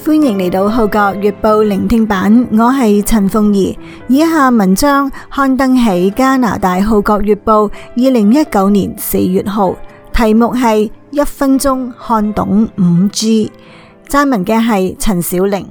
歡迎嚟到《號角月報》聆聽版，我係陳鳳儀。以下文章刊登喺加拿大《號角月報》2019年4月號，題目係1分鐘看懂 5G。撰文嘅係陳小玲。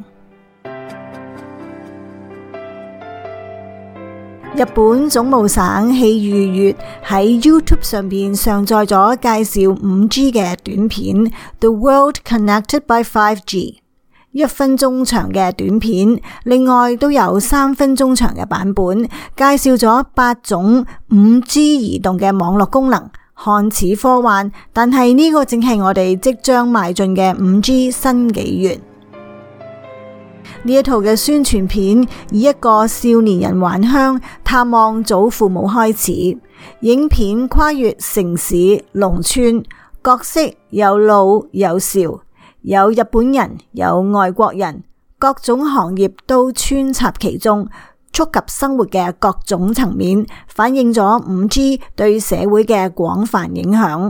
日本總務省喺2月喺 YouTube 上邊上載咗介紹 5G 嘅短片 The World Connected by 5G， 1分鐘長嘅短片，另外都有3分鐘長嘅版本，介紹咗8種 5G 移動嘅網絡功能，看似科幻，但係呢個正係我哋即將邁進嘅 5G 新紀元。呢一套嘅宣傳片以一個少年人返鄉探望祖父母開始，影片跨越城市、農村，角色有老有少，有日本人，有外國人，各種行業都穿插其中，觸及生活嘅各種層面，反映咗 5G 對社會嘅廣泛影響。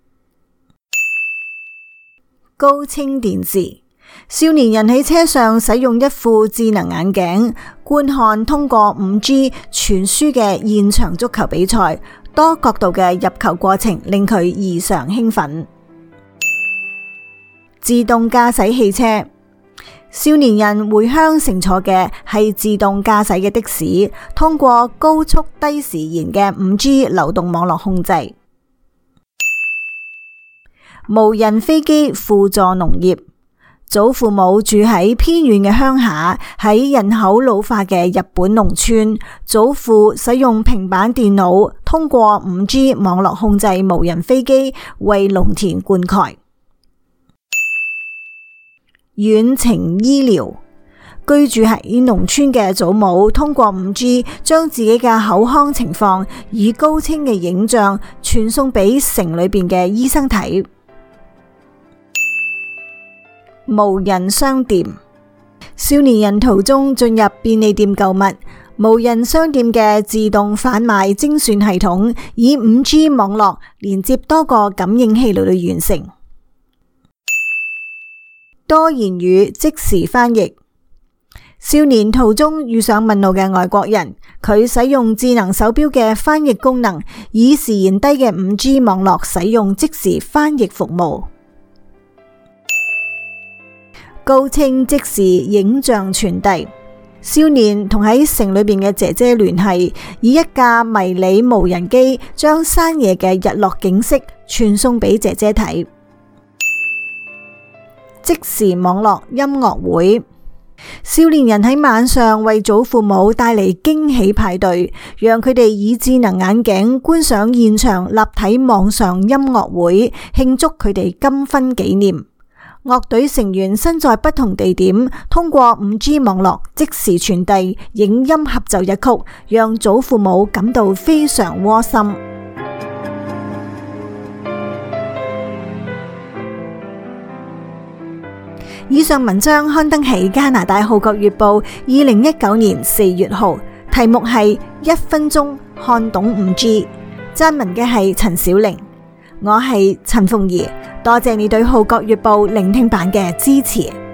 高清電視，少年人喺車上使用一副智能眼鏡，觀看通過 5G 傳輸嘅現場足球比賽，多角度嘅入球過程令佢異常興奮。自動駕駛汽車，少年人回鄉乘坐嘅係自動駕駛嘅的士，通過高速低時延嘅 5G 流動網絡控制。無人飛機輔助農業，祖父母住喺偏遠嘅鄉下，喺人口老化嘅日本農村，祖父使用平板電腦通過 5G 網絡控制無人飛機，為農田灌溉。遠程醫療，居住喺農村嘅祖母通過 5G 將自己嘅口腔情況以高清嘅影像傳送俾城裏邊嘅醫生睇。無人商店，少年人途中進入便利店購物，無人商店嘅自動販賣精算系統以 5G 網絡連接多個感應器嚟完成。多言語即時翻譯，少年途中遇上問路嘅外國人，佢使用智能手錶嘅翻譯功能，以時延低嘅 5G 網絡使用即時翻譯服務。高清即時影像傳遞，少年同喺城裏邊嘅姐姐聯繫，以一架迷你無人機將山野嘅日落景色傳送俾姐姐睇。即時網絡音樂會，少年人喺晚上為祖父母帶嚟驚喜派對，讓佢哋以智能眼鏡觀賞現場立體網上音樂會，慶祝佢哋金婚紀念。樂隊成員身在不同地點，通過 5G 網絡即時傳遞影音合奏一曲，讓祖父母感到非常窩心。以上文章刊登喺加拿大《號角月報》2019年4月號，題目係1分鐘看懂 5G。撰文嘅係陳小玲，我係陳鳳儀。多謝你對《號角月報》聆聽版嘅支持。